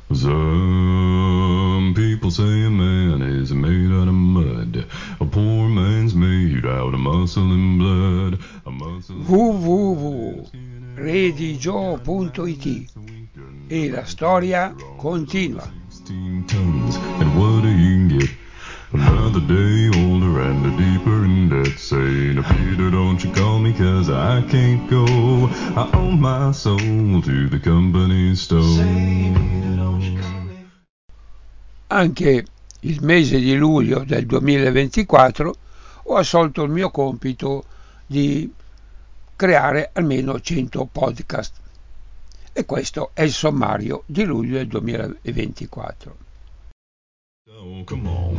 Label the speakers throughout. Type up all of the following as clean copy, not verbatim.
Speaker 1: Some people say a man is made out of mud. A poor man's made out of muscle and blood.
Speaker 2: www.redigio.it e la storia continua.
Speaker 1: 16 tons, and what do you get? Another day older and deeper in debt. Saying, Peter, don't you call me, 'cause I can't go. I owe my soul to the company store.
Speaker 2: Anche il mese di luglio del 2024 ho assolto il mio compito di creare almeno 100 podcast. E questo è il sommario di luglio del 2024.
Speaker 1: Oh, come on.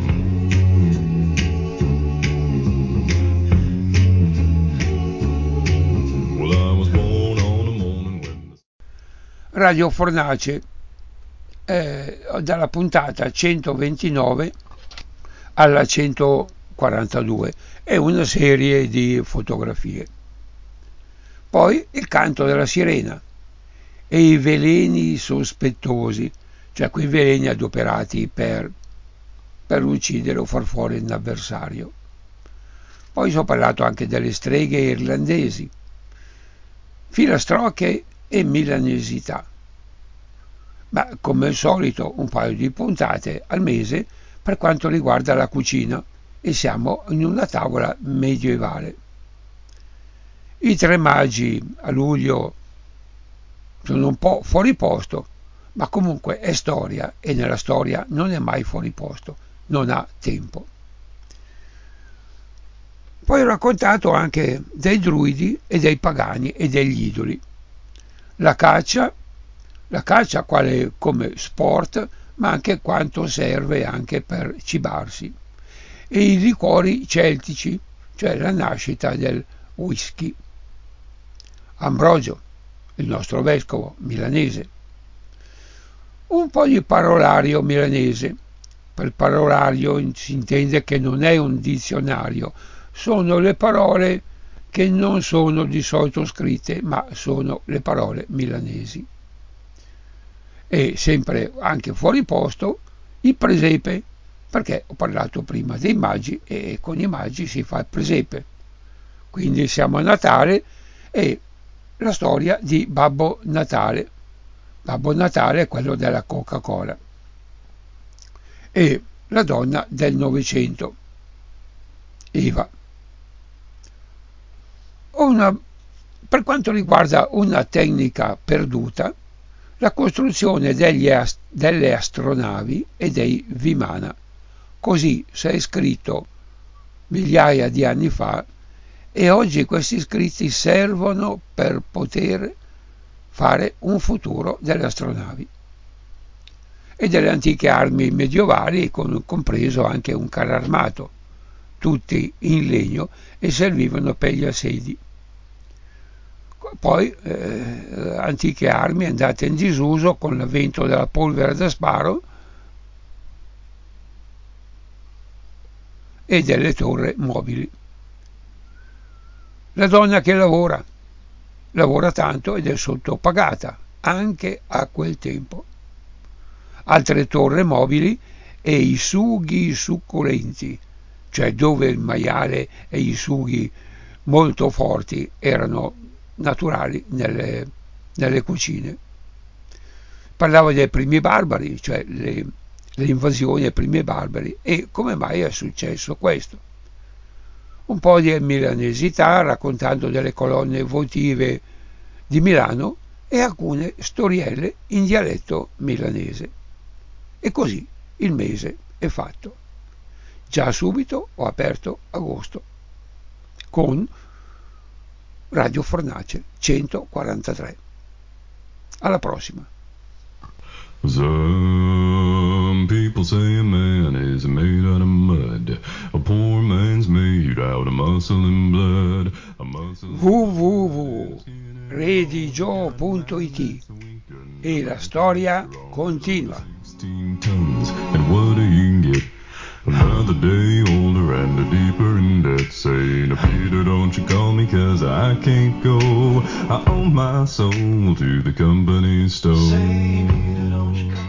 Speaker 1: Well, I was born on a morning when
Speaker 2: Radio Fornace, dalla puntata 129 alla 142, è una serie di fotografie. Poi il canto della sirena e i veleni sospettosi, cioè quei veleni adoperati per uccidere o far fuori un avversario. Poi ho parlato anche delle streghe irlandesi, filastrocche e milanesità. Ma come al solito un paio di puntate al mese per quanto riguarda la cucina, e siamo in una tavola medievale. I tre magi a luglio sono un po' fuori posto, ma comunque è storia e nella storia non è mai fuori posto, non ha tempo. Poi ho raccontato anche dei druidi e dei pagani e degli idoli. La caccia quale come sport, ma anche quanto serve anche per cibarsi. E i liquori celtici, cioè la nascita del whisky. Ambrogio, il nostro vescovo milanese. Un po' di parolario milanese. Per parolario si intende che non è un dizionario, sono le parole che non sono di solito scritte, ma sono le parole milanesi. E sempre anche fuori posto il presepe, perché ho parlato prima dei magi e con i magi si fa il presepe. Quindi siamo a Natale e la storia di Babbo Natale. Babbo Natale è quello della Coca-Cola. E la donna del Novecento, Eva. Per quanto riguarda una tecnica perduta, la costruzione delle astronavi e dei Vimana. Così si è scritto migliaia di anni fa e oggi questi scritti servono per poter fare un futuro delle astronavi e delle antiche armi medievali, compreso anche un carro armato, tutti in legno e servivano per gli assedi. Poi antiche armi andate in disuso con l'avvento della polvere da sparo e delle torri mobili. La donna che lavora tanto ed è sottopagata, anche a quel tempo. Altre torri mobili e i sughi succulenti, cioè dove il maiale e i sughi molto forti erano naturali nelle cucine. Parlavo dei primi barbari, cioè le invasioni ai primi barbari e come mai è successo questo. Un po' di milanesità raccontando delle colonne votive di Milano e alcune storielle in dialetto milanese. E così il mese è fatto. Già subito ho aperto agosto con Radio Fornace 143. Alla prossima.
Speaker 1: Some people say a man is made out of mud. A poor man's made out of muscle and blood.
Speaker 2: www.redigio.it e la storia continua.
Speaker 1: 16 tons, and what do you get? Another day older and deeper in debt. Saying, Peter, don't you call me, 'cause I can't go. I owe my soul to the company store.